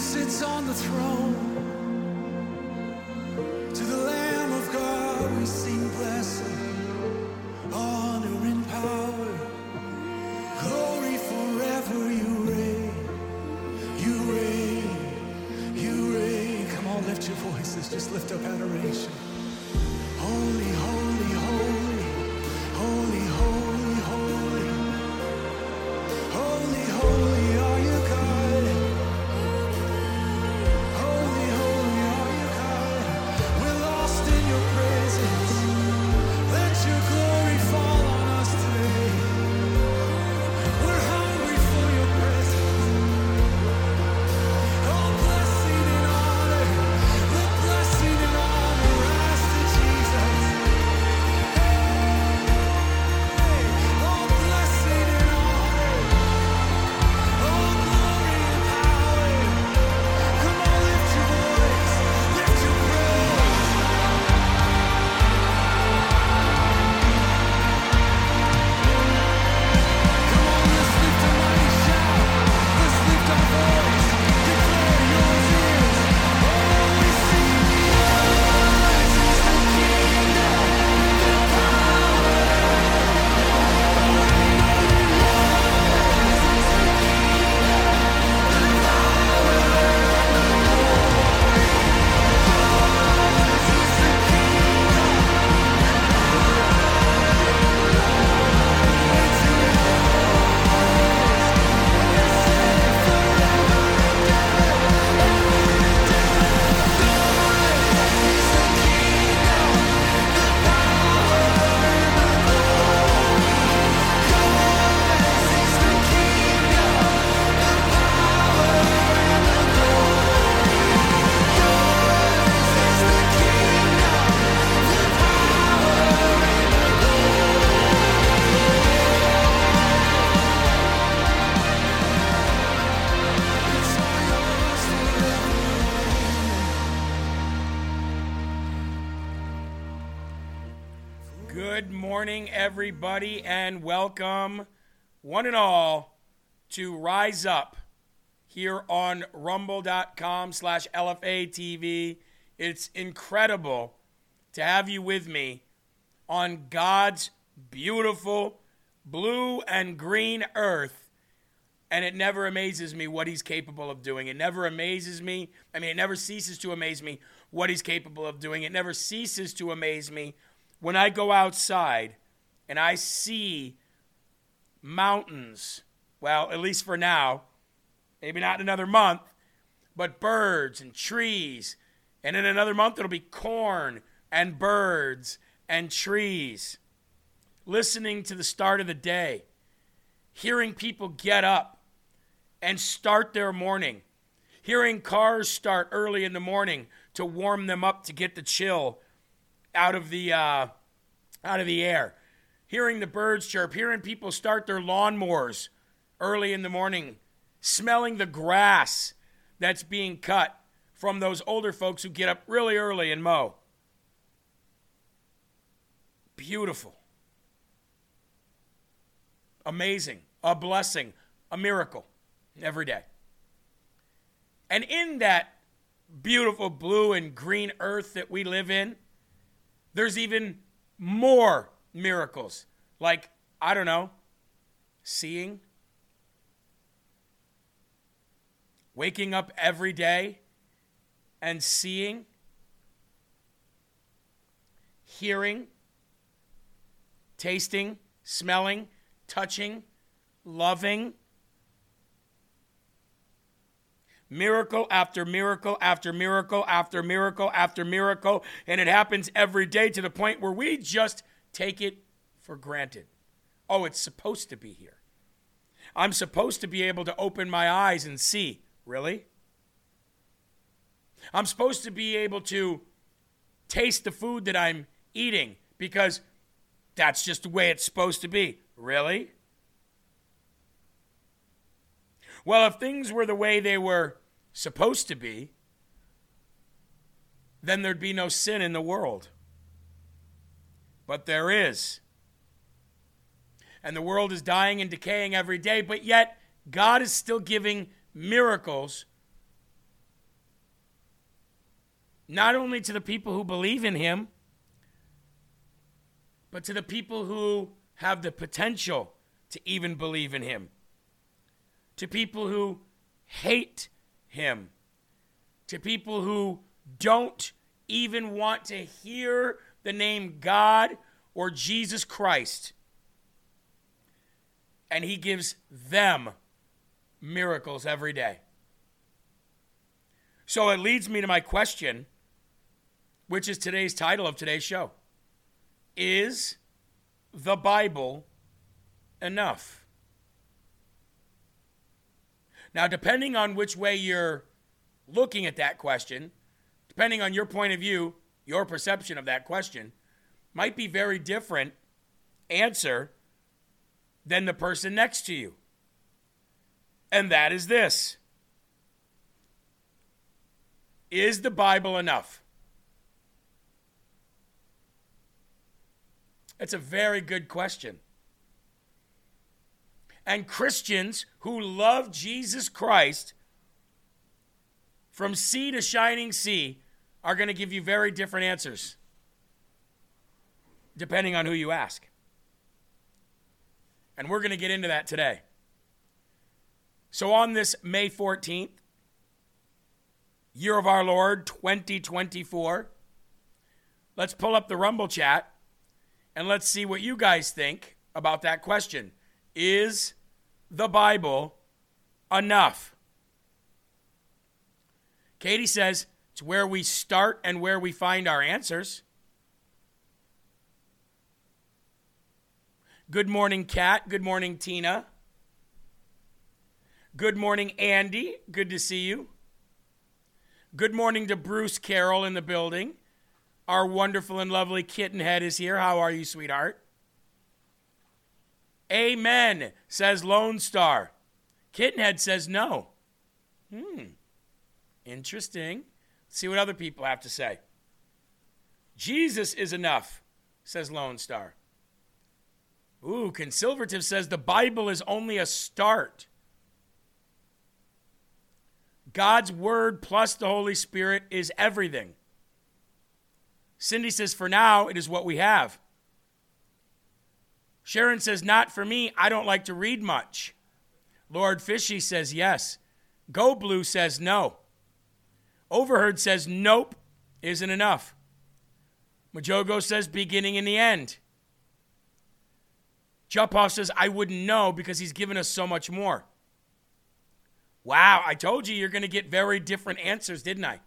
sits on the throne. To the Lamb of God we sing blessing, honor and power, glory forever. You reign, you reign, you reign. Come on, lift your voices, just lift up adoration. Holy, holy, holy, holy, holy, holy, holy, holy are you, God. Holy, holy are you, God. We're lost in your presence. Let your glory fall on us today. We're hungry for your presence. All blessing and honor, the blessing and honor rise to Jesus. All blessing and honor, all glory and power. Come on, lift your voice, lift your praise. Come on, let's lift a mighty shout. Let's lift our voice. Declare yours is. Oh, we sing yours is the kingdom, the power. Good morning, everybody, and welcome, one and all, to Rise Up here on rumble.com/LFA-TV. It's incredible to have you with me on God's beautiful blue and green earth, and it never amazes me what he's capable of doing. It never amazes me. It never ceases to amaze me what he's capable of doing. It never ceases to amaze me when I go outside and I see mountains, well, at least for now, maybe not in another month, but birds and trees. And in another month, it'll be corn and birds and trees. Listening to the start of the day, hearing people get up and start their morning, hearing cars start early in the morning to warm them up to get the chill out of the air, hearing the birds chirp, hearing people start their lawnmowers early in the morning, smelling the grass that's being cut from those older folks who get up really early and mow. Beautiful. Amazing. A blessing. A miracle. Every day. And in that beautiful blue and green earth that we live in, there's even more miracles. Like, I don't know, seeing, waking up every day and seeing, hearing, tasting, smelling, touching, loving. Miracle after miracle after miracle after miracle after miracle. And it happens every day to the point where we just take it for granted. Oh, it's supposed to be here. I'm supposed to be able to open my eyes and see. Really? I'm supposed to be able to taste the food that I'm eating because that's just the way it's supposed to be. Really? Well, if things were the way they were supposed to be, then there'd be no sin in the world. But there is. And the world is dying and decaying every day, but yet God is still giving miracles not only to the people who believe in him, but to the people who have the potential to even believe in him, to people who hate him, to people who don't even want to hear the name God or Jesus Christ. And he gives them miracles every day. So it leads me to my question, which is today's title of today's show. Is the Bible enough? Now, depending on which way you're looking at that question, depending on your point of view, your perception of that question, might be very different answer than the person next to you. And that is this. Is the Bible enough? That's a very good question. And Christians who love Jesus Christ from sea to shining sea are going to give you very different answers, depending on who you ask. And we're going to get into that today. So on this May 14th, year of our Lord 2024, let's pull up the Rumble chat and let's see what you guys think about that question. Is the Bible enough? Katie says it's where we start and where we find our answers. Good morning, Kat. Good morning, Tina. Good morning, Andy. Good to see you. Good morning to Bruce Carroll in the building. Our wonderful and lovely Kittenhead is here. How are you, sweetheart? Amen, says Lone Star. Kittenhead says no. Interesting. Let's see what other people have to say. Jesus is enough, says Lone Star. Ooh, Consilvative says the Bible is only a start. God's word plus the Holy Spirit is everything. Cindy says, for now, it is what we have. Sharon says, not for me. I don't like to read much. Lord Fishy says, yes. Go Blue says, no. Overheard says, nope, isn't enough. Majogo says, beginning and the end. Jupoff says, I wouldn't know because he's given us so much more. Wow, I told you you're going to get very different answers, didn't I?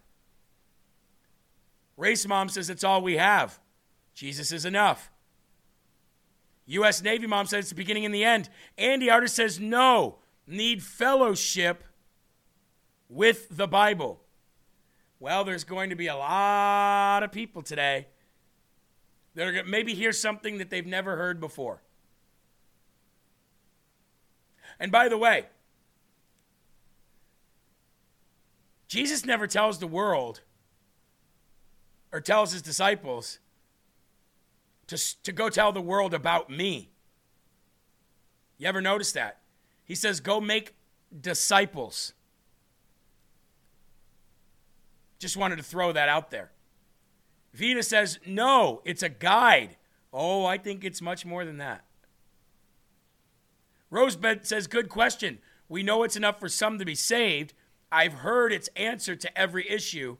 Race Mom says it's all we have. Jesus is enough. U.S. Navy Mom says it's the beginning and the end. Andy Artist says no, need fellowship with the Bible. Well, there's going to be a lot of people today that are going to maybe hear something that they've never heard before. And by the way, Jesus never tells the world or tells his disciples to go tell the world about me. You ever notice that? He says, go make disciples. Just wanted to throw that out there. Vita says, no, it's a guide. Oh, I think it's much more than that. Rosebud says, good question. We know it's enough for some to be saved. I've heard its answer to every issue.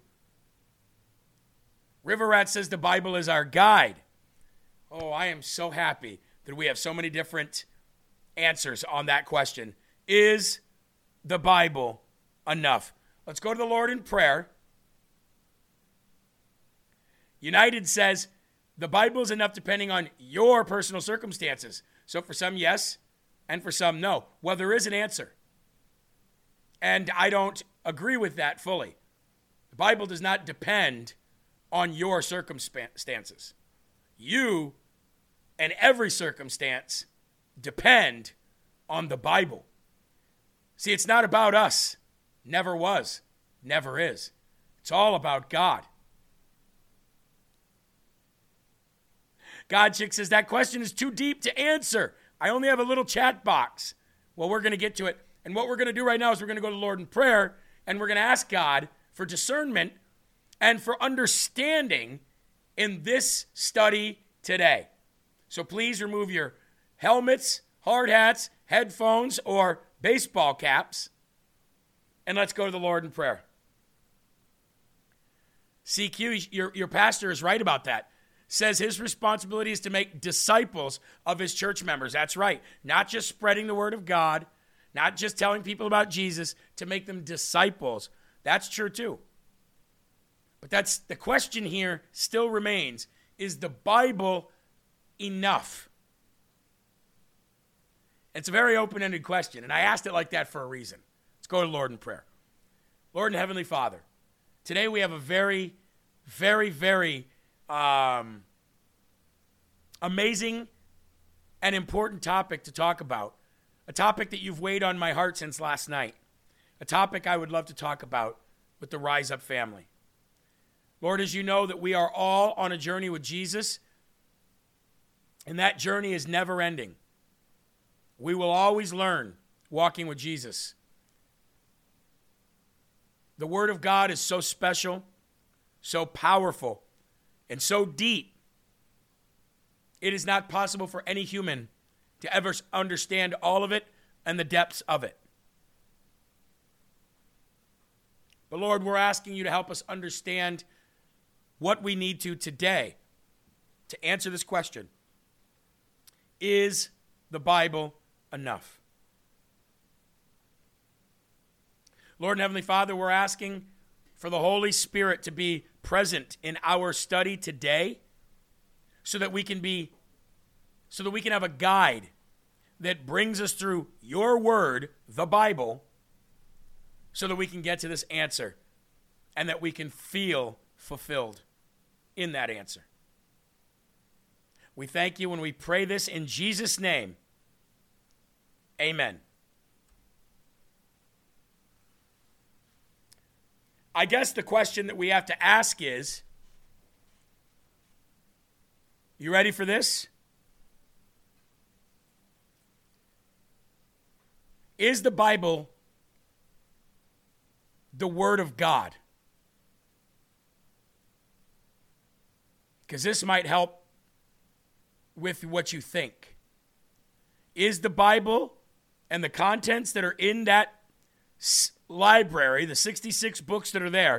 River Rat says the Bible is our guide. Oh, I am so happy that we have so many different answers on that question. Is the Bible enough? Let's go to the Lord in prayer. United says the Bible is enough depending on your personal circumstances. So for some, yes, and for some, no. Well, there is an answer. And I don't agree with that fully. The Bible does not depend on your circumstances. You and every circumstance depend on the Bible. See, it's not about us. Never was. Never is. It's all about God. God Chick says that question is too deep to answer. I only have a little chat box. Well, we're going to get to it. And what we're going to do right now is we're going to go to the Lord in prayer, and we're going to ask God for discernment and for understanding in this study today. So please remove your helmets, hard hats, headphones, or baseball caps, and let's go to the Lord in prayer. CQ, your pastor is right about that. Says his responsibility is to make disciples of his church members. That's right. Not just spreading the word of God, not just telling people about Jesus, to make them disciples. That's true too. But that's the question here still remains. Is the Bible enough? It's a very open-ended question, and I asked it like that for a reason. Let's go to the Lord in prayer. Lord and Heavenly Father, today we have a very, very, very amazing and important topic to talk about. A topic that you've weighed on my heart since last night. A topic I would love to talk about with the Rise Up family. Lord, as you know that we are all on a journey with Jesus, and that journey is never ending. We will always learn walking with Jesus. The Word of God is so special, so powerful, and so deep. It is not possible for any human to ever understand all of it and the depths of it. But Lord, we're asking you to help us understand what we need to today to answer this question. Is the Bible enough? Lord and Heavenly Father, we're asking for the Holy Spirit to be present in our study today so that we can have a guide that brings us through your word, the Bible, so that we can get to this answer and that we can feel fulfilled in that answer. We thank you when we pray this in Jesus' name. Amen. I guess the question that we have to ask is, you ready for this? Is the Bible the Word of God? Because this might help with what you think. Is the Bible and the contents that are in that library, the 66 books that are there,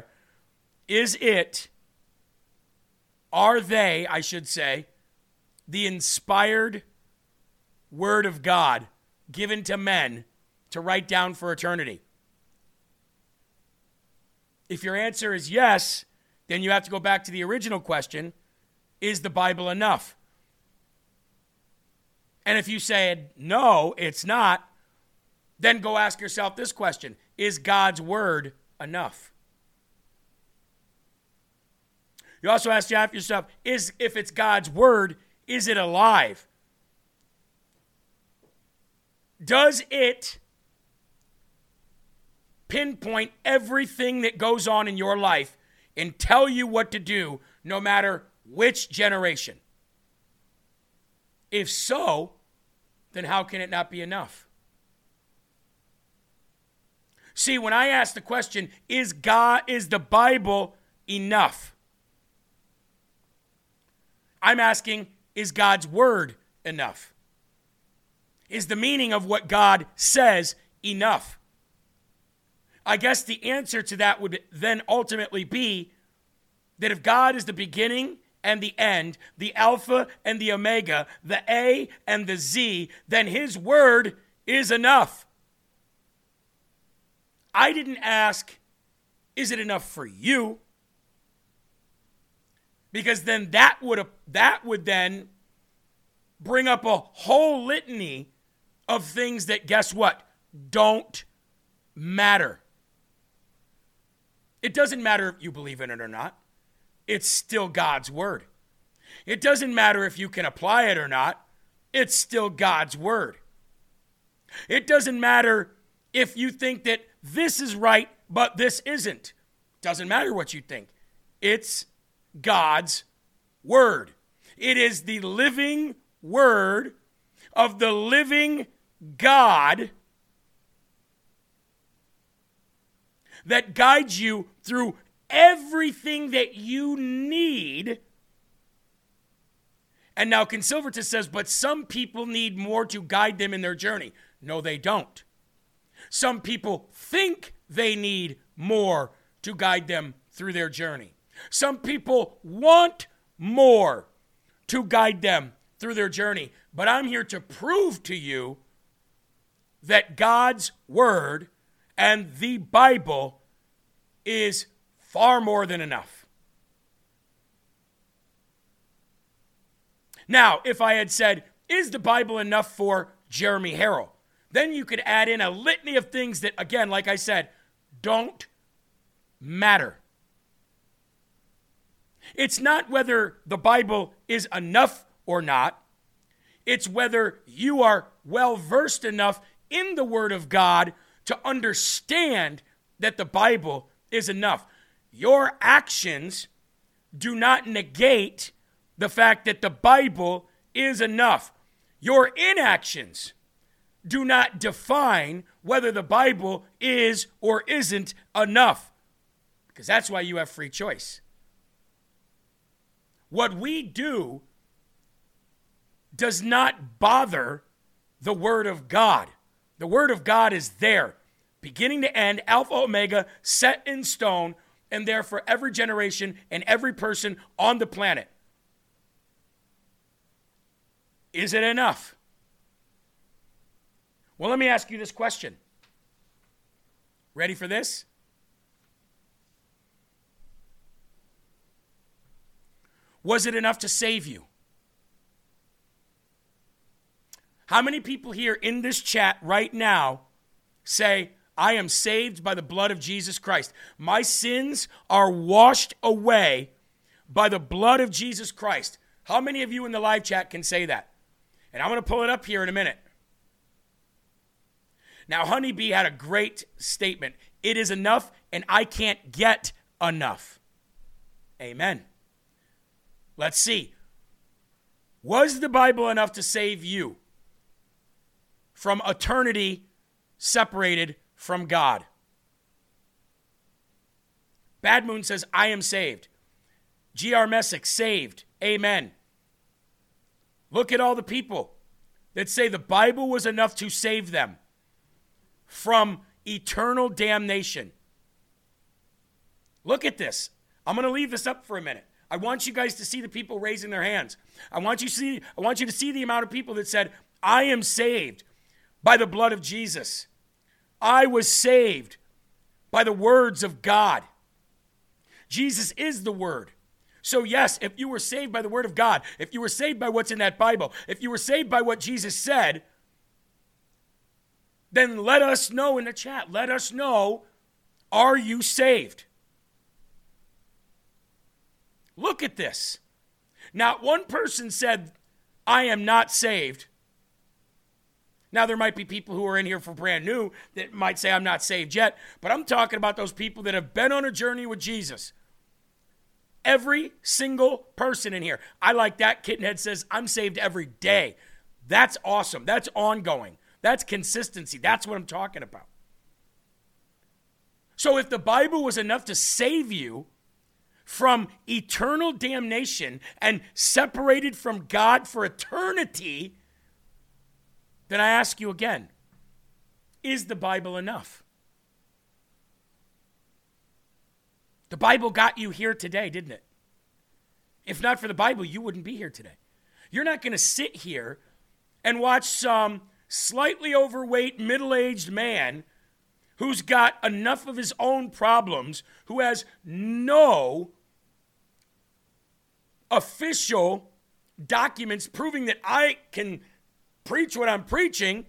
are they, I should say, the inspired Word of God given to men to write down for eternity? If your answer is yes, then you have to go back to the original question, is the Bible enough? And if you said, no, it's not, then go ask yourself this question, is God's word enough? You also have to ask yourself, if it's God's word, is it alive? Does it pinpoint everything that goes on in your life and tell you what to do no matter which generation? If so, then how can it not be enough? See, when I ask the question, is the Bible enough? I'm asking, is God's word enough? Is the meaning of what God says enough? I guess the answer to that would then ultimately be that if God is the beginning and the end, the Alpha and the Omega, the A and the Z, then his word is enough. I didn't ask, is it enough for you? Because then that would then bring up a whole litany of things that, guess what, don't matter. It doesn't matter if you believe in it or not. It's still God's word. It doesn't matter if you can apply it or not. It's still God's word. It doesn't matter if you think that this is right, but this isn't. Doesn't matter what you think. It's God's word. It is the living word of the living God that guides you through everything that you need. And now Consilvertus says, but some people need more to guide them in their journey. No, they don't. Some people think they need more to guide them through their journey. Some people want more to guide them through their journey. But I'm here to prove to you that God's Word and the Bible is far more than enough. Now, if I had said, is the Bible enough for Jeremy Harrell? Then you could add in a litany of things that, again, like I said, don't matter. It's not whether the Bible is enough or not. It's whether you are well-versed enough in the Word of God to understand that the Bible is enough. Your actions do not negate the fact that the Bible is enough. Your inactions do not define whether the Bible is or isn't enough. Because that's why you have free choice. What we do does not bother the Word of God. The Word of God is there, beginning to end, Alpha, Omega, set in stone, and there for every generation and every person on the planet. Is it enough? Well, let me ask you this question. Ready for this? Was it enough to save you? How many people here in this chat right now say, I am saved by the blood of Jesus Christ? My sins are washed away by the blood of Jesus Christ. How many of you in the live chat can say that? And I'm going to pull it up here in a minute. Now, Honeybee had a great statement. It is enough, and I can't get enough. Amen. Let's see. Was the Bible enough to save you from eternity separated from God? Bad Moon says, I am saved. G.R. Messick, saved. Amen. Look at all the people that say the Bible was enough to save them from eternal damnation. Look at this. I'm going to leave this up for a minute. I want you guys to see the people raising their hands. I want you to see the amount of people that said, I am saved by the blood of Jesus. I was saved by the words of God. Jesus is the Word. So yes, if you were saved by the Word of God, if you were saved by what's in that Bible, if you were saved by what Jesus said, then let us know in the chat. Let us know, are you saved? Look at this. Not one person said, I am not saved. Now, there might be people who are in here for brand new that might say, I'm not saved yet. But I'm talking about those people that have been on a journey with Jesus. Every single person in here. I like that. Kittenhead says, I'm saved every day. That's awesome. That's ongoing. That's consistency. That's what I'm talking about. So if the Bible was enough to save you from eternal damnation and separated from God for eternity, then I ask you again, is the Bible enough? The Bible got you here today, didn't it? If not for the Bible, you wouldn't be here today. You're not going to sit here and watch some slightly overweight, middle-aged man who's got enough of his own problems, who has no official documents proving that I can preach what I'm preaching.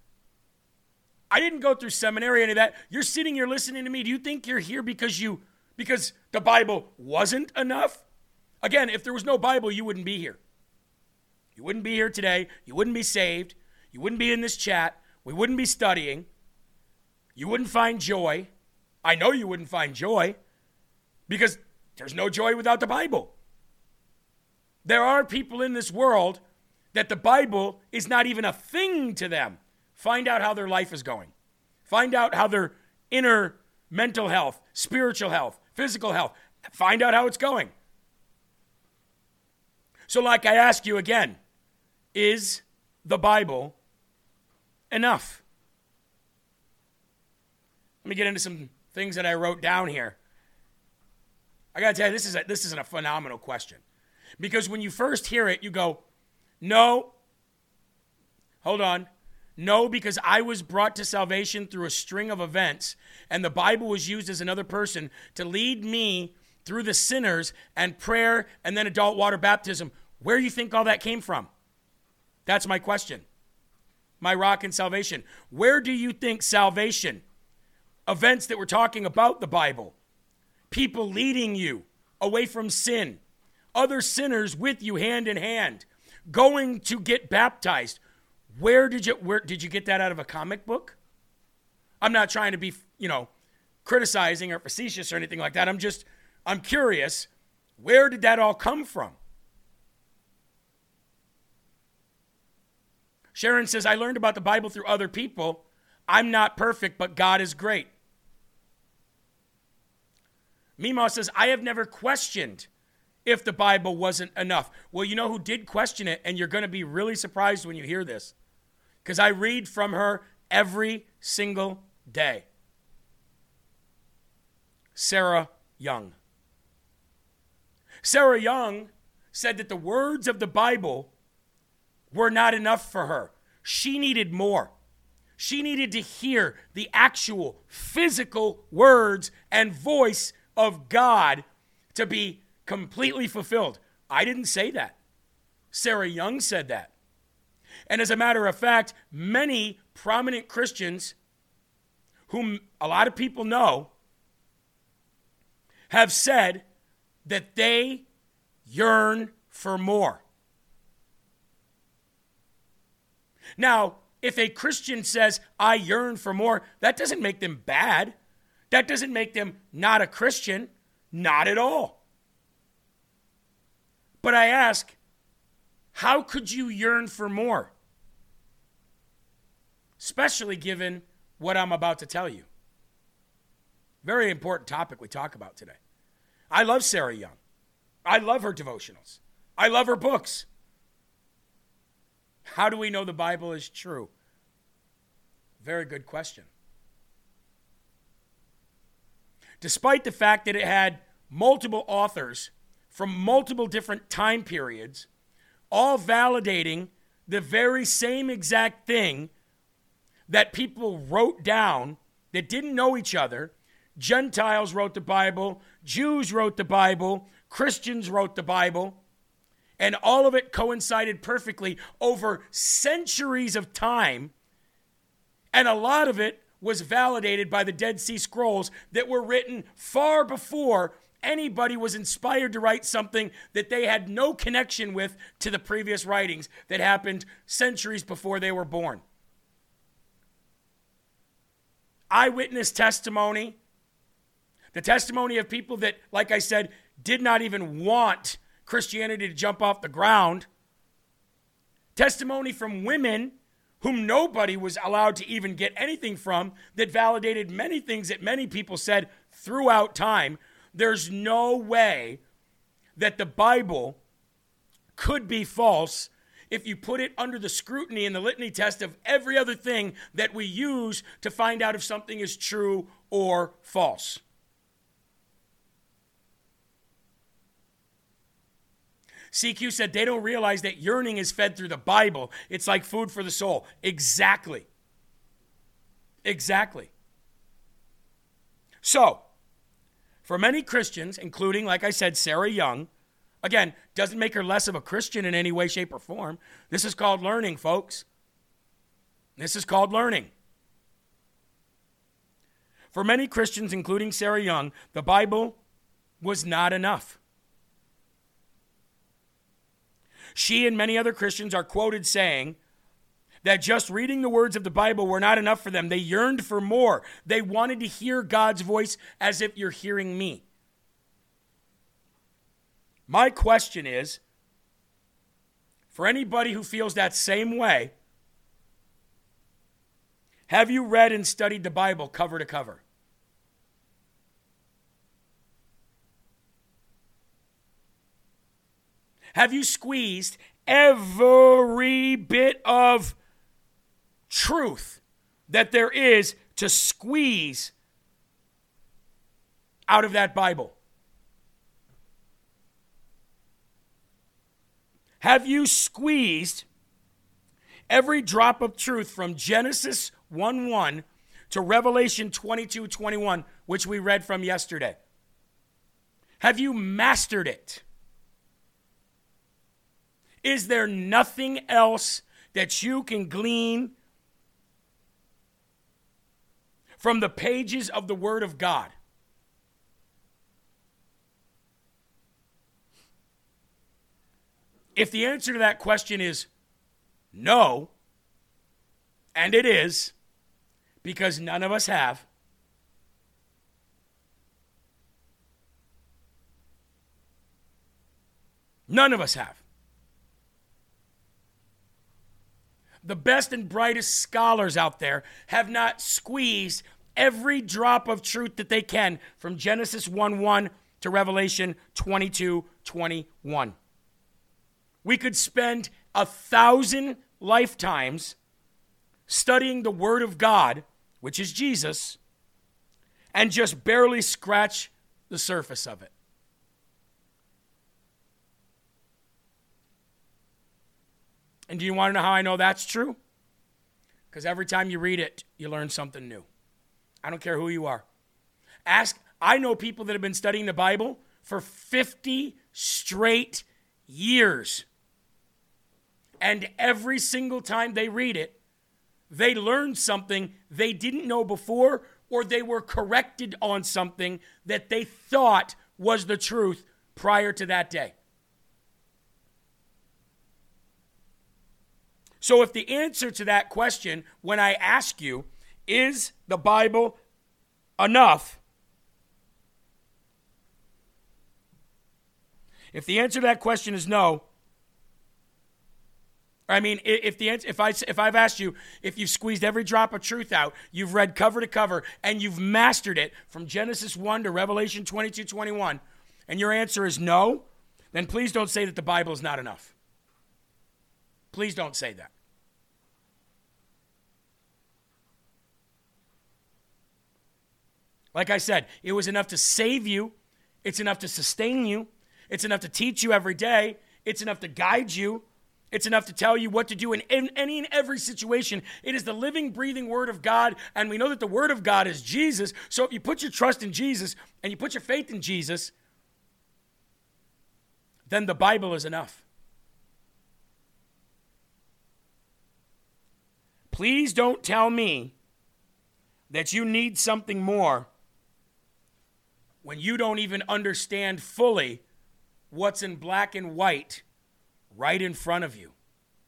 I didn't go through seminary, any of that. You're sitting here listening to me. Do you think you're here because the Bible wasn't enough? Again, if there was no Bible, you wouldn't be here. You wouldn't be here today. You wouldn't be saved. You wouldn't be in this chat. We wouldn't be studying. You wouldn't find joy. I know you wouldn't find joy because there's no joy without the Bible. There are people in this world that the Bible is not even a thing to them. Find out how their life is going. Find out how their inner mental health, spiritual health, physical health. Find out how it's going. So like I ask you again, is the Bible enough? Let me get into some things that I wrote down here. I got to tell you, this is a phenomenal question. Because when you first hear it, you go, no, hold on. No, because I was brought to salvation through a string of events, and the Bible was used as another person to lead me through the sinners and prayer and then adult water baptism. Where do you think all that came from? That's my question. My rock in salvation. Where do you think salvation, events that we're talking about the Bible, people leading you away from sin, other sinners with you hand in hand, going to get baptized, where did you get that out of a comic book? I'm not trying to be, criticizing or facetious or anything like that. I'm curious, where did that all come from? Sharon says, I learned about the Bible through other people. I'm not perfect, but God is great. Mima says, I have never questioned if the Bible wasn't enough. Well, you know who did question it, and you're going to be really surprised when you hear this, because I read from her every single day. Sarah Young. Sarah Young said that the words of the Bible were not enough for her. She needed more. She needed to hear the actual physical words and voice of God to be completely fulfilled. I didn't say that. Sarah Young said that. And as a matter of fact, many prominent Christians, whom a lot of people know, have said that they yearn for more. Now, if a Christian says, I yearn for more, that doesn't make them bad. That doesn't make them not a Christian. Not at all. But I ask, how could you yearn for more? Especially given what I'm about to tell you. Very important topic we talk about today. I love Sarah Young. I love her devotionals. I love her books. How do we know the Bible is true? Very good question. Despite the fact that it had multiple authors from multiple different time periods, all validating the very same exact thing that people wrote down that didn't know each other. Gentiles wrote the Bible, Jews wrote the Bible, Christians wrote the Bible, and all of it coincided perfectly over centuries of time, and a lot of it was validated by the Dead Sea Scrolls that were written far before anybody was inspired to write something that they had no connection with to the previous writings that happened centuries before they were born. Eyewitness testimony, the testimony of people that, like I said, did not even want Christianity to jump off the ground. Testimony from women whom nobody was allowed to even get anything from, that validated many things that many people said throughout time. There's no way that the Bible could be false if you put it under the scrutiny and the litany test of every other thing that we use to find out if something is true or false. CQ said they don't realize that yearning is fed through the Bible. It's like food for the soul. Exactly. Exactly. So, for many Christians, including, like I said, Sarah Young, again, doesn't make her less of a Christian in any way, shape, or form. This is called learning, folks. This is called learning. For many Christians, including Sarah Young, the Bible was not enough. She and many other Christians are quoted saying that just reading the words of the Bible were not enough for them. They yearned for more. They wanted to hear God's voice as if you're hearing me. My question is, for anybody who feels that same way, have you read and studied the Bible cover to cover? Have you squeezed every bit of truth that there is to squeeze out of that Bible? Have you squeezed every drop of truth from Genesis 1:1 to Revelation 22:21, which we read from yesterday? Have you mastered it? Is there nothing else that you can glean from the pages of the Word of God? If the answer to that question is no, and it is, because none of us have, none of us have. The best and brightest scholars out there have not squeezed every drop of truth that they can from Genesis 1:1 to Revelation 22:21. We could spend 1,000 lifetimes studying the Word of God, which is Jesus, and just barely scratch the surface of it. And do you want to know how I know that's true? Because every time you read it, you learn something new. I don't care who you are. I know people that have been studying the Bible for 50 straight years. And every single time they read it, they learn something they didn't know before, or they were corrected on something that they thought was the truth prior to that day. So if the answer to that question, when I ask you, is the Bible enough? If the answer to that question is no, I mean, if I've asked you if you've squeezed every drop of truth out, you've read cover to cover, and you've mastered it from Genesis 1 to Revelation 22:21, and your answer is no, then please don't say that the Bible is not enough. Please don't say that. Like I said, it was enough to save you. It's enough to sustain you. It's enough to teach you every day. It's enough to guide you. It's enough to tell you what to do in any and every situation. It is the living, breathing Word of God, and we know that the Word of God is Jesus. So if you put your trust in Jesus and you put your faith in Jesus, then the Bible is enough. Please don't tell me that you need something more when you don't even understand fully what's in black and white right in front of you.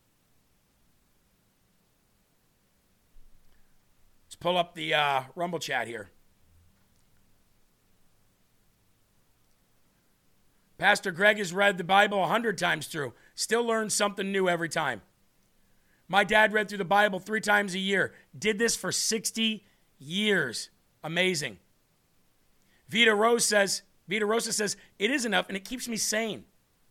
Let's pull up the Rumble chat here. Pastor Greg has read the Bible 100 times through. Still learns something new every time. My dad read through the Bible 3 times a year. Did this for 60 years. Amazing. Vita Rosa says, it is enough and it keeps me sane.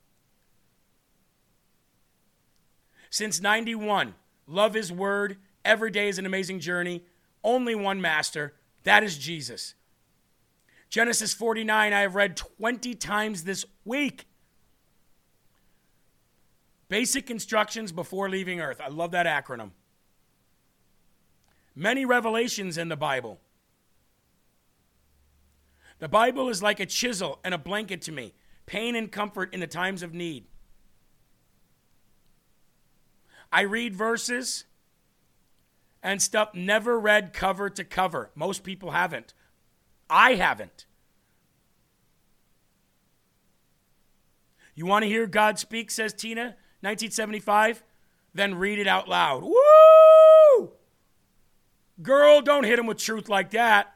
Since 91, love His Word. Every day is an amazing journey. Only one master. That is Jesus. Genesis 49, I have read 20 times this week. Basic instructions before leaving earth. I love that acronym. Many revelations in the Bible. The Bible is like a chisel and a blanket to me. Pain and comfort in the times of need. I read verses and stuff never read cover to cover. Most people haven't. I haven't. You want to hear God speak, says Tina, 1975? Then read it out loud. Woo! Girl, don't hit him with truth like that.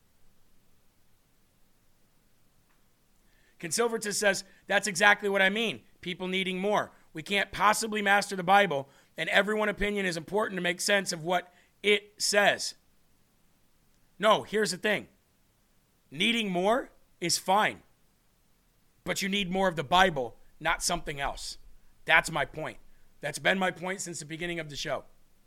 Ken Silverton says, that's exactly what I mean. People needing more. We can't possibly master the Bible, and everyone's opinion is important to make sense of what it says. No, here's the thing. Needing more is fine, but you need more of the Bible not something else. That's my point. That's been my point since the beginning of the show.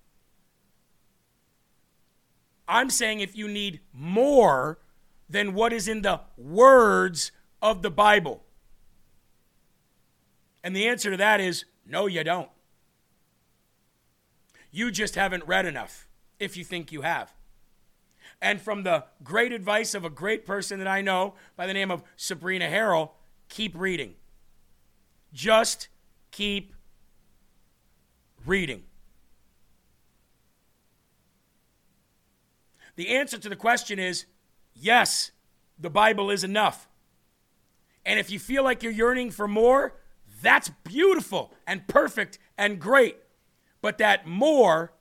I'm saying if you need more than what is in the words of the Bible. And the answer to that is no, you don't. You just haven't read enough, if you think you have. And from the great advice of a great person that I know by the name of Sabrina Harrell, keep reading. Just keep reading. The answer to the question is yes, the Bible is enough. And if you feel like you're yearning for more, that's beautiful and perfect and great. But that more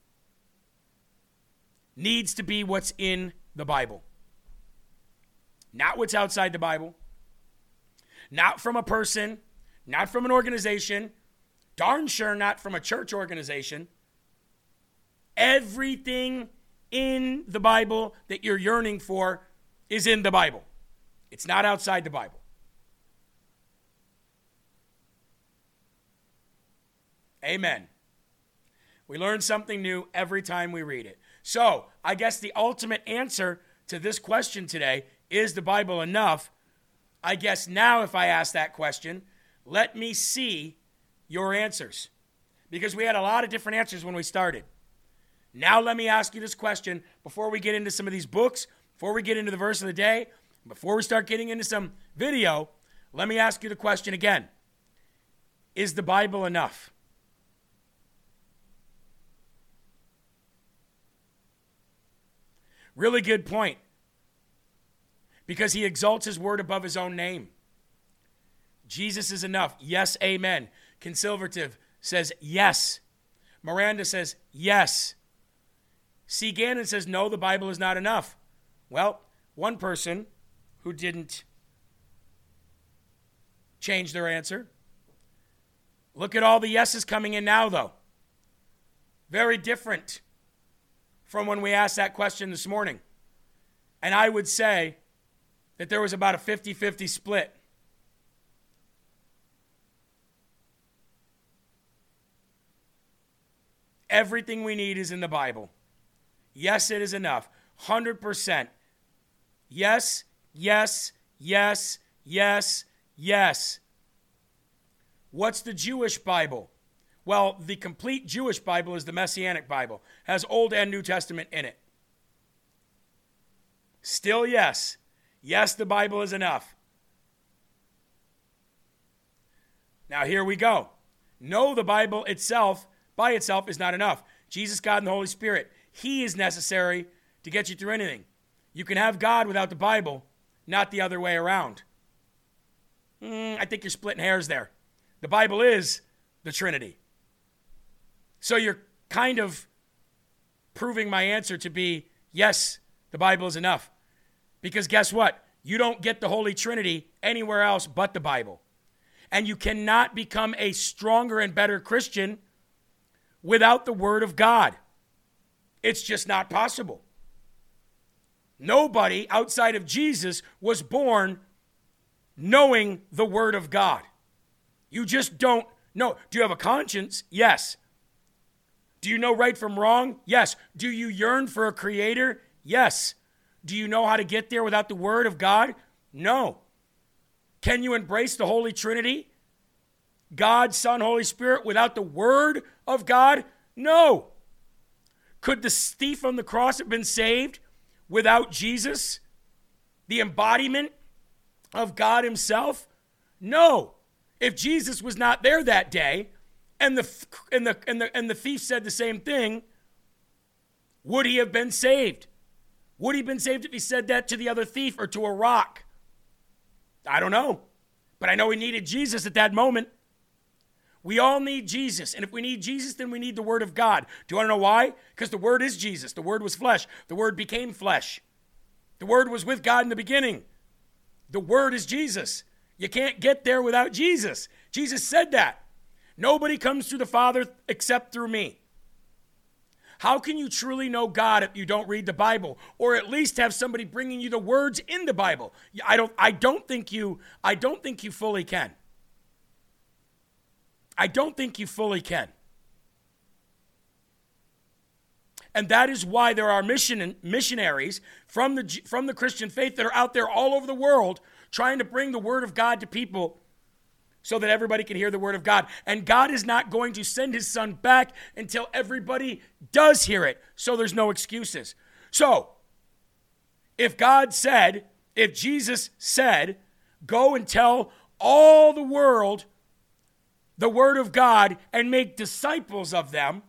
needs to be what's in the Bible. Not what's outside the Bible. Not from a person. Not from an organization. Darn sure not from a church organization. Everything in the Bible that you're yearning for is in the Bible. It's not outside the Bible. Amen. We learn something new every time we read it. So, I guess the ultimate answer to this question today, is the Bible enough? I guess now if I ask that question, let me see your answers. Because we had a lot of different answers when we started. Now let me ask you this question before we get into some of these books, before we get into the verse of the day, before we start getting into some video, let me ask you the question again. Is the Bible enough? Really good point. Because he exalts his word above his own name. Jesus is enough. Yes, amen. Conservative says yes. Miranda says yes. C. Gannon says no, the Bible is not enough. Well, one person who didn't change their answer. Look at all the yeses coming in now, though. Very different from when we asked that question this morning. And I would say that there was about a 50-50 split. Everything we need is in the Bible. Yes, it is enough. 100%. Yes, yes, yes, yes, yes. What's the Jewish Bible? Well, the complete Jewish Bible is the Messianic Bible. Has Old and New Testament in it. Still yes. Yes, the Bible is enough. Now here we go. No, the Bible itself, by itself, is not enough. Jesus, God, and the Holy Spirit. He is necessary to get you through anything. You can have God without the Bible, not the other way around. I think you're splitting hairs there. The Bible is the Trinity. So you're kind of proving my answer to be, yes, the Bible is enough. Because guess what? You don't get the Holy Trinity anywhere else but the Bible. And you cannot become a stronger and better Christian without the Word of God. It's just not possible. Nobody outside of Jesus was born knowing the Word of God. You just don't know. Do you have a conscience? Yes. Do you know right from wrong? Yes. Do you yearn for a creator? Yes. Do you know how to get there without the Word of God? No. Can you embrace the Holy Trinity? God, Son, Holy Spirit without the Word of God? No. Could the thief on the cross have been saved without Jesus? The embodiment of God himself? No. If Jesus was not there that day, and the thief said the same thing, would he have been saved? Would he have been saved if he said that to the other thief or to a rock? I don't know. But I know he needed Jesus at that moment. We all need Jesus. And if we need Jesus, then we need the Word of God. Do you want to know why? Because the Word is Jesus. The Word was flesh. The Word became flesh. The Word was with God in the beginning. The Word is Jesus. You can't get there without Jesus. Jesus said that. Nobody comes to the Father except through me. How can you truly know God if you don't read the Bible, or at least have somebody bringing you the words in the Bible? I don't think you fully can. I don't think you fully can. And that is why there are missionaries from the Christian faith that are out there all over the world trying to bring the word of God to people so that everybody can hear the word of God. And God is not going to send his son back until everybody does hear it. So there's no excuses. So if Jesus said, go and tell all the world the word of God and make disciples of them,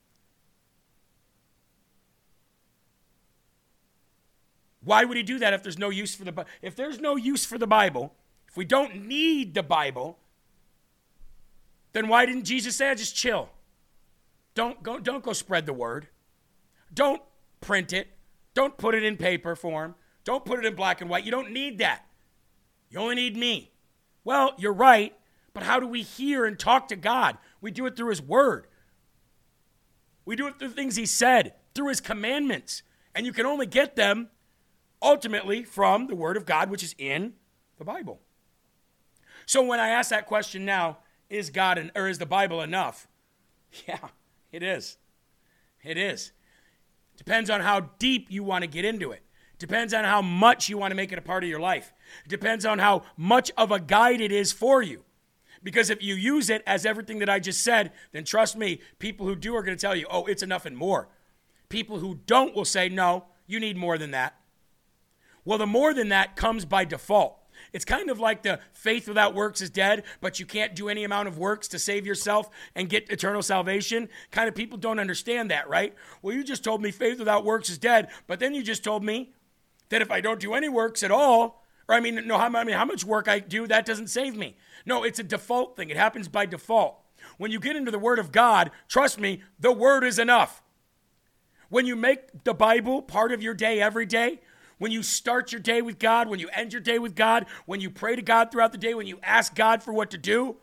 why would he do that if there's no use for the Bible? If there's no use for the Bible, if we don't need the Bible, then why didn't Jesus say, just chill? Don't go spread the word. Don't print it. Don't put it in paper form. Don't put it in black and white. You don't need that. You only need me. Well, you're right, but how do we hear and talk to God? We do it through his word. We do it through things he said, through his commandments. And you can only get them ultimately from the word of God, which is in the Bible. So when I ask that question now, is the Bible enough? Yeah, it is. It is. Depends on how deep you want to get into it. Depends on how much you want to make it a part of your life. It depends on how much of a guide it is for you. Because if you use it as everything that I just said, then trust me, people who do are going to tell you, oh, it's enough and more. People who don't will say, no, you need more than that. Well, the more than that comes by default. It's kind of like the faith without works is dead, but you can't do any amount of works to save yourself and get eternal salvation. Kind of people don't understand that, right? Well, you just told me faith without works is dead, but then you just told me that if I don't do any works at all, or how much work I do, that doesn't save me. No, it's a default thing. It happens by default. When you get into the Word of God, trust me, the Word is enough. When you make the Bible part of your day every day, when you start your day with God, when you end your day with God, when you pray to God throughout the day, when you ask God for what to do,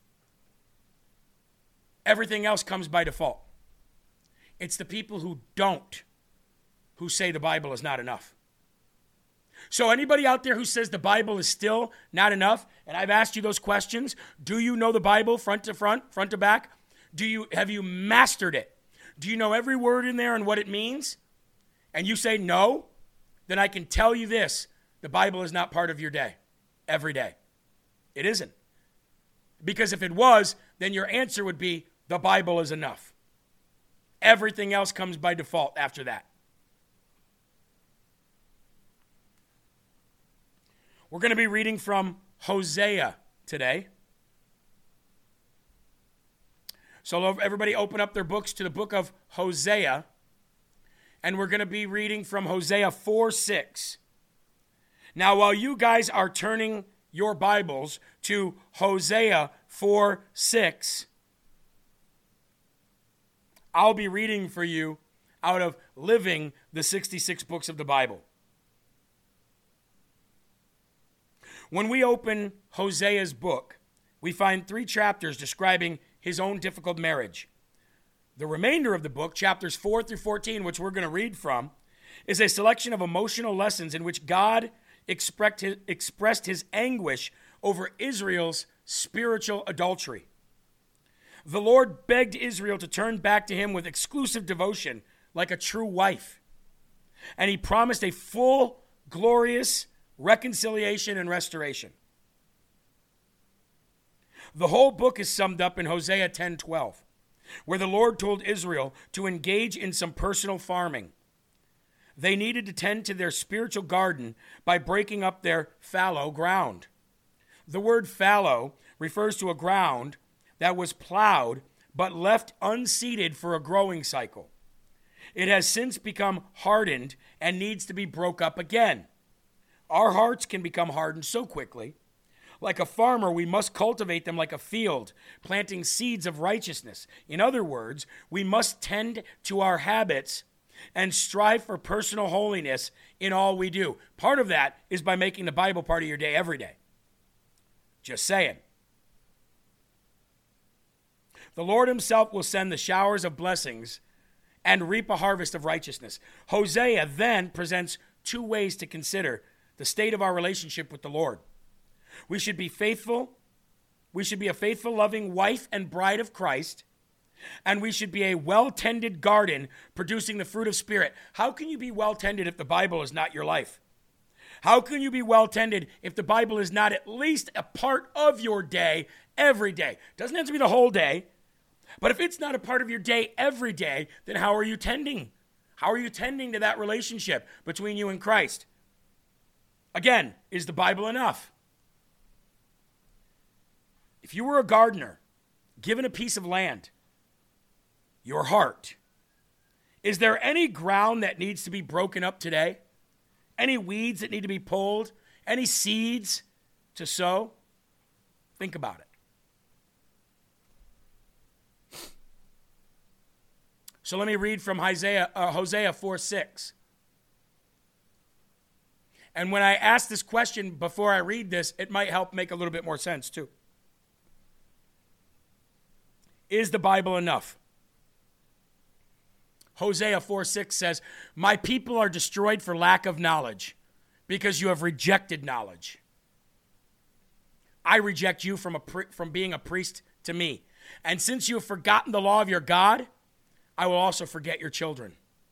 everything else comes by default. It's the people who don't who say the Bible is not enough. So anybody out there who says the Bible is still not enough, and I've asked you those questions, do you know the Bible front to front, front to back? Have you mastered it? Do you know every word in there and what it means? And you say no? Then I can tell you this, the Bible is not part of your day, every day. It isn't. Because if it was, then your answer would be, the Bible is enough. Everything else comes by default after that. We're going to be reading from Hosea today. So everybody open up their books to the book of Hosea. And we're going to be reading from Hosea 4:6. Now, while you guys are turning your Bibles to Hosea 4:6, I'll be reading for you out of Living the 66 Books of the Bible. When we open Hosea's book, we find 3 chapters describing his own difficult marriage. The remainder of the book, chapters 4 through 14, which we're going to read from, is a selection of emotional lessons in which God expressed his anguish over Israel's spiritual adultery. The Lord begged Israel to turn back to him with exclusive devotion like a true wife. And he promised a full, glorious reconciliation and restoration. The whole book is summed up in Hosea 10:12. Where the Lord told Israel to engage in some personal farming. They needed to tend to their spiritual garden by breaking up their fallow ground. The word fallow refers to a ground that was plowed but left unseeded for a growing cycle. It has since become hardened and needs to be broke up again. Our hearts can become hardened so quickly. Like a farmer, we must cultivate them like a field, planting seeds of righteousness. In other words, we must tend to our habits and strive for personal holiness in all we do. Part of that is by making the Bible part of your day every day. Just saying. The Lord himself will send the showers of blessings and reap a harvest of righteousness. Hosea then presents 2 ways to consider the state of our relationship with the Lord. We should be faithful We should be a faithful, loving wife and bride of Christ. And we should be a well-tended garden producing the fruit of Spirit. How can you be well-tended if the Bible is not your life? How can you be well-tended if the Bible is not at least a part of your day every day? Doesn't have to be the whole day. But if it's not a part of your day every day, then how are you tending? How are you tending to that relationship between you and Christ? Again, is the Bible enough? If you were a gardener given a piece of land, your heart, is there any ground that needs to be broken up today? Any weeds that need to be pulled? Any seeds to sow? Think about it. So let me read from Hosea 4:6. And when I ask this question before I read this, it might help make a little bit more sense too. Is the Bible enough? Hosea 4:6 says, "My people are destroyed for lack of knowledge, because you have rejected knowledge." I reject you from being a priest to me. And since you have forgotten the law of your God, I will also forget your children.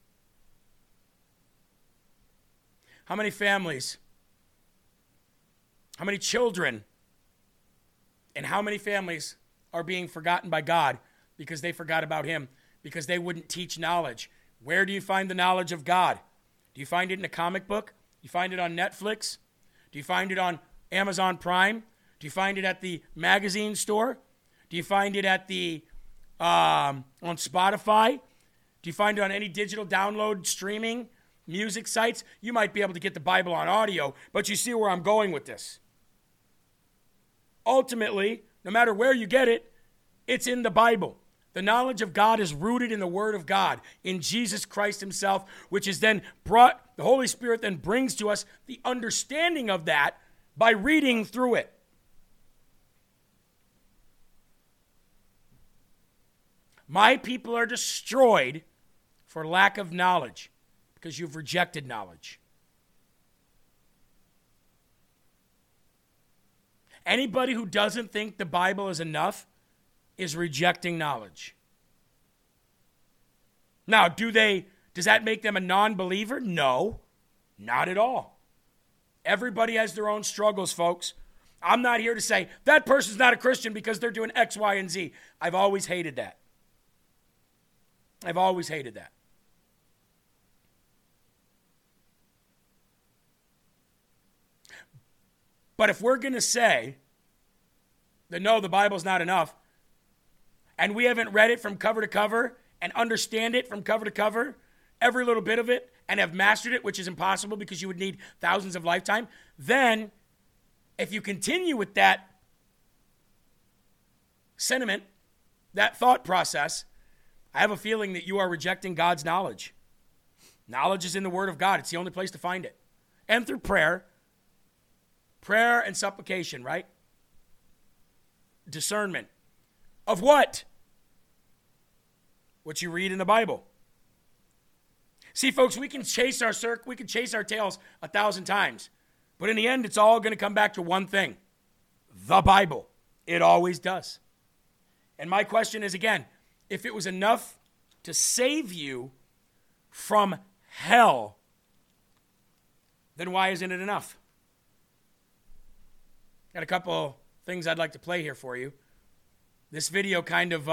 How many families, how many children, and how many families are being forgotten by God because they forgot about him, because they wouldn't teach knowledge? Where do you find the knowledge of God? Do you find it in a comic book? Do you find it on Netflix? Do you find it on Amazon Prime? Do you find it at the magazine store? Do you find it at on Spotify? Do you find it on any digital download streaming music sites? You might be able to get the Bible on audio, but you see where I'm going with this. Ultimately, no matter where you get it, it's in the Bible. The knowledge of God is rooted in the Word of God, in Jesus Christ himself, which is then brought, the Holy Spirit then brings to us the understanding of that by reading through it. My people are destroyed for lack of knowledge, because you've rejected knowledge. Anybody who doesn't think the Bible is enough is rejecting knowledge. Now, does that make them a non-believer? No, not at all. Everybody has their own struggles, folks. I'm not here to say that person's not a Christian because they're doing X, Y, and Z. I've always hated that. I've always hated that. But if we're going to say that no, the Bible's not enough, and we haven't read it from cover to cover and understand it from cover to cover, every little bit of it, and have mastered it, which is impossible because you would need thousands of lifetime, then if you continue with that sentiment, that thought process, I have a feeling that you are rejecting God's knowledge. Knowledge is in the Word of God. It's the only place to find it. And through prayer. Prayer and supplication, right? Discernment. Of what? What you read in the Bible. See, folks, we can chase our tails 1,000 times. But in the end, it's all going to come back to one thing. The Bible. It always does. And my question is, again, if it was enough to save you from hell, then why isn't it enough? Got a couple things I'd like to play here for you. This video kind of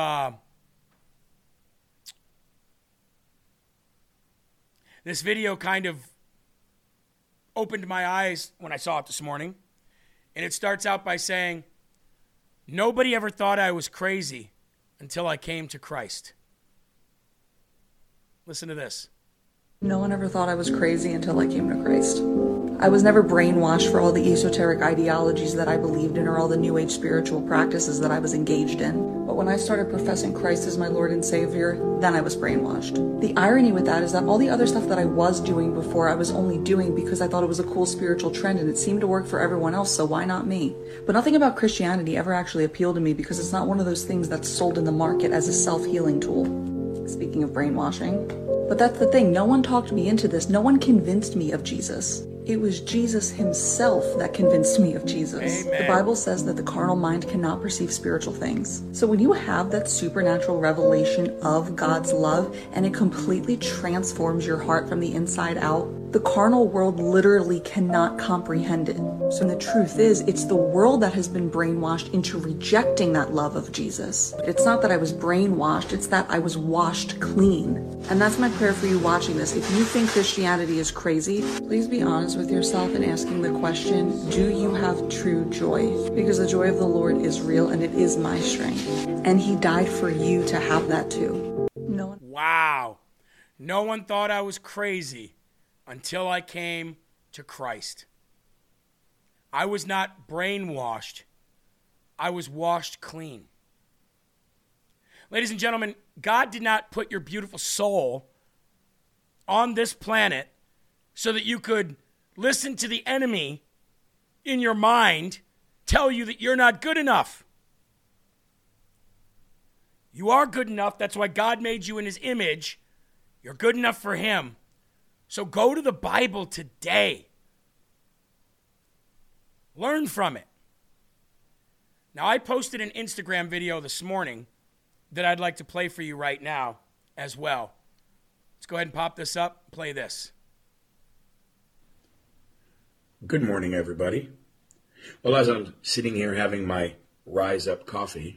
opened my eyes when I saw it this morning. And it starts out by saying, "Nobody ever thought I was crazy until I came to Christ." Listen to this. No one ever thought I was crazy until I came to Christ. I was never brainwashed for all the esoteric ideologies that I believed in or all the New Age spiritual practices that I was engaged in. But when I started professing Christ as my Lord and Savior, then I was brainwashed. The irony with that is that all the other stuff that I was doing before, I was only doing because I thought it was a cool spiritual trend and it seemed to work for everyone else, so why not me? But nothing about Christianity ever actually appealed to me because it's not one of those things that's sold in the market as a self-healing tool. Speaking of brainwashing. But that's the thing, no one talked me into this. No one convinced me of Jesus. It was Jesus himself that convinced me of Jesus. Amen. The Bible says that the carnal mind cannot perceive spiritual things. So when you have that supernatural revelation of God's love and it completely transforms your heart from the inside out, the carnal world literally cannot comprehend it. So the truth is, it's the world that has been brainwashed into rejecting that love of Jesus. It's not that I was brainwashed, it's that I was washed clean. And that's my prayer for you watching this. If you think Christianity is crazy, please be honest with yourself and asking the question, do you have true joy? Because the joy of the Lord is real and it is my strength. And he died for you to have that too. No one. Wow. No one thought I was crazy until I came to Christ. I was not brainwashed. I was washed clean. Ladies and gentlemen, God did not put your beautiful soul on this planet so that you could listen to the enemy in your mind tell you that you're not good enough. You are good enough. That's why God made you in his image. You're good enough for him. So go to the Bible today. Learn from it. Now, I posted an Instagram video this morning that I'd like to play for you right now as well. Let's go ahead and pop this up. Play this. Good morning, everybody. Well, as I'm sitting here having my Rise Up coffee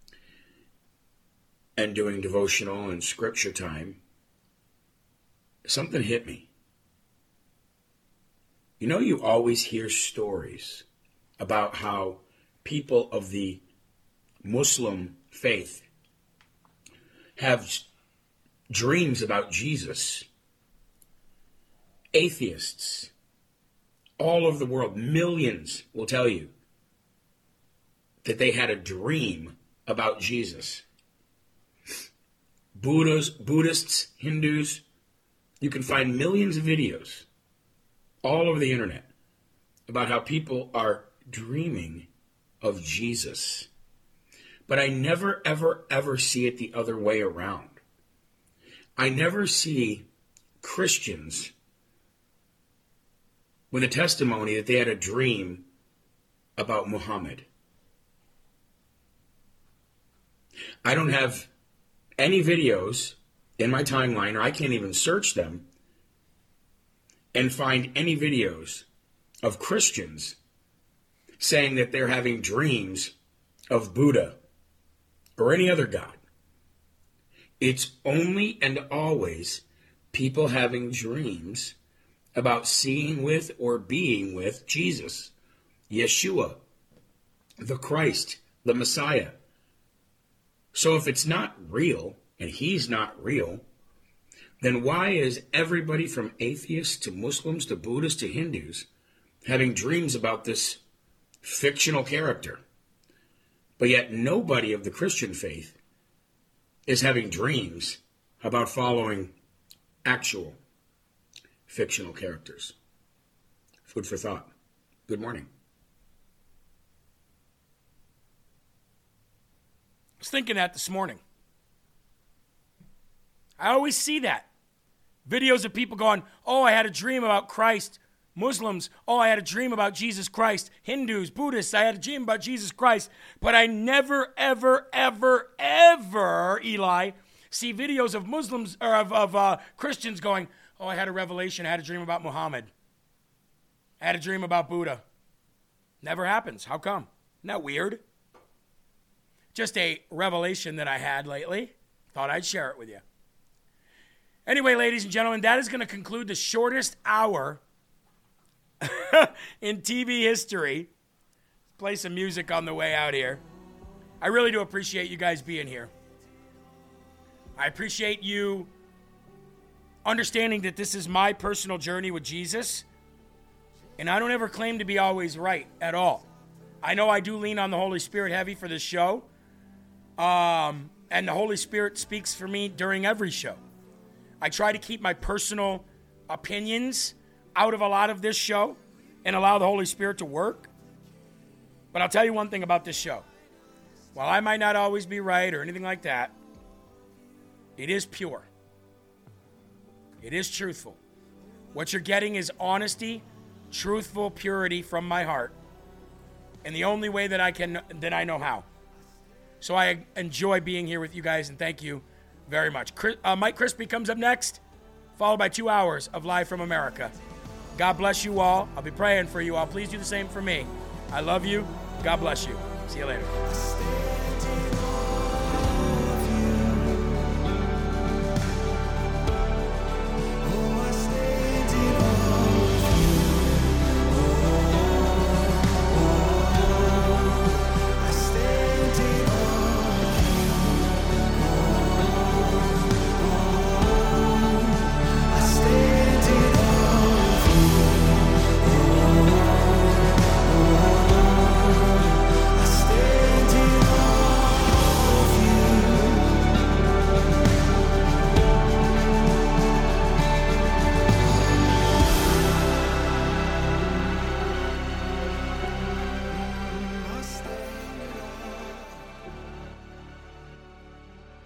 and doing devotional and scripture time, something hit me. You know, you always hear stories about how people of the Muslim faith have dreams about Jesus. Atheists all over the world, millions, will tell you that they had a dream about Jesus. Buddhists, Hindus, you can find millions of videos all over the internet about how people are dreaming of Jesus. But I never, ever, ever see it the other way around. I never see Christians with a testimony that they had a dream about Muhammad. I don't have any videos in my timeline, or I can't even search them and find any videos of Christians saying that they're having dreams of Buddha or any other god. It's only and always people having dreams about seeing with or being with Jesus, Yeshua, the Christ, the Messiah. So if it's not real, and he's not real, then why is everybody from atheists to Muslims to Buddhists to Hindus having dreams about this fictional character? But yet nobody of the Christian faith is having dreams about following actual fictional characters. Food for thought. Good morning. I was thinking that this morning. I always see that. Videos of people going, oh, I had a dream about Christ. Muslims, oh, I had a dream about Jesus Christ. Hindus, Buddhists, I had a dream about Jesus Christ. But I never, ever, ever, ever, Eli, see videos of Muslims or of Christians going, oh, I had a revelation. I had a dream about Muhammad. I had a dream about Buddha. Never happens. How come? Isn't that weird? Just a revelation that I had lately. Thought I'd share it with you. Anyway, ladies and gentlemen, that is going to conclude the shortest hour in TV history. Play some music on the way out here. I really do appreciate you guys being here. I appreciate you understanding that this is my personal journey with Jesus. And I don't ever claim to be always right at all. I know I do lean on the Holy Spirit heavy for this show. And the Holy Spirit speaks for me during every show. I try to keep my personal opinions out of a lot of this show and allow the Holy Spirit to work. But I'll tell you one thing about this show. While I might not always be right or anything like that, it is pure. It is truthful. What you're getting is honesty, truthful purity from my heart in the only way that I know how. So I enjoy being here with you guys, and thank you very much. Mike Crispy comes up next, followed by 2 hours of Live from America. God bless you all. I'll be praying for you all. Please do the same for me. I love you. God bless you. See you later.